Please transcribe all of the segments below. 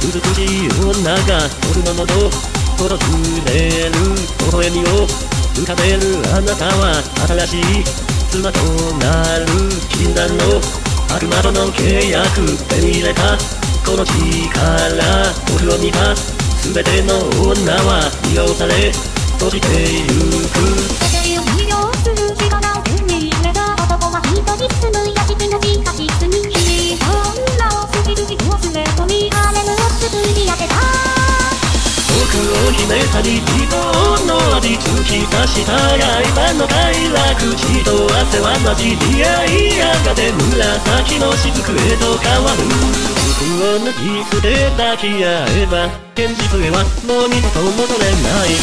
美しい女が俺の喉訪れる微笑みを浮かべるあなたは新しい妻となる禁断の悪魔との契約手に入れたこの力俺を見た全ての女は利用され閉じてゆく世界を利用する力を手に入れた男は一人住む屋敷の地下室に日々を過ぎる日を連れ込み羽の作り上げた僕を秘めた日常の味突き刺した刃の快楽血と汗は混じり合いやがて紫の雫へと変わる服を脱ぎ捨て抱き合えば現実へはもう二度と戻れない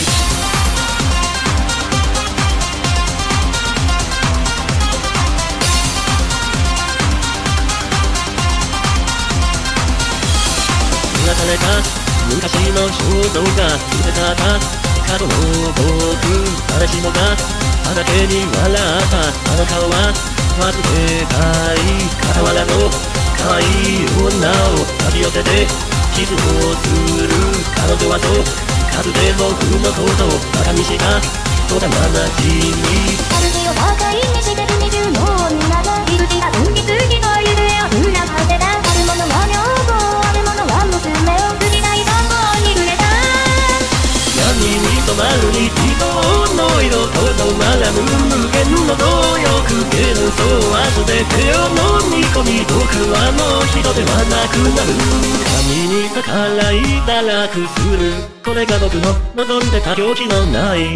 描かれた昔の衝動が捨てた過去の僕誰しもが畑に笑ったあの顔は忘れたい傍らの可愛い女を抱き寄せてキスをする彼女はそうかつて僕のことをバカにした幼なじみ主を馬鹿にしてる二重の女がいる気が運気すぎと夢をふらかせたあるものは女房あるものは娘を好きな願望に触れた闇に染まる日常の色と止まらぬ無限の動欲幻想は全てを飲み込み僕はもう人ではなくなる神に逆らい堕落するこれが僕の望んでた狂気のない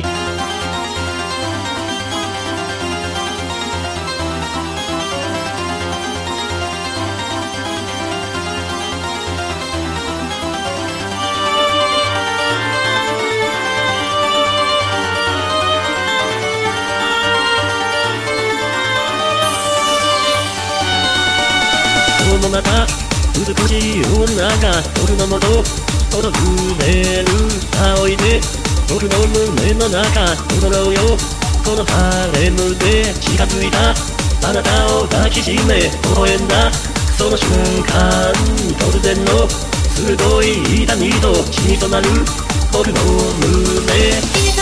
の中美しい女が俺の元訪れる仰いで僕の胸の中踊ろうよこのハレムで近づいたあなたを抱きしめ微笑んだその瞬間突然の鋭い痛みと血に染まる僕の胸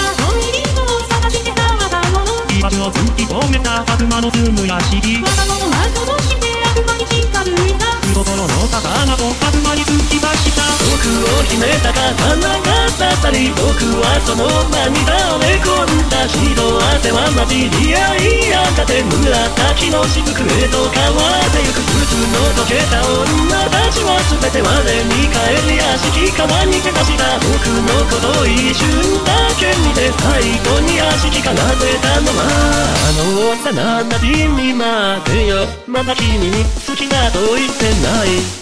居場所を突き止めた悪魔の住む屋敷若者はとして悪魔に近づいた心の魚と悪魔に突き出した僕を秘めた刀が刺さり僕はその場に倒れ込んだ血と汗は混じり合いやがて紫の雫へと変わってゆく普通の溶けた女たちは全て我に返り屋敷川に手出した僕のこと一瞬だけ見て最後に屋敷から出たのはあの幼なじみまでよまだ君に好きだと言ってない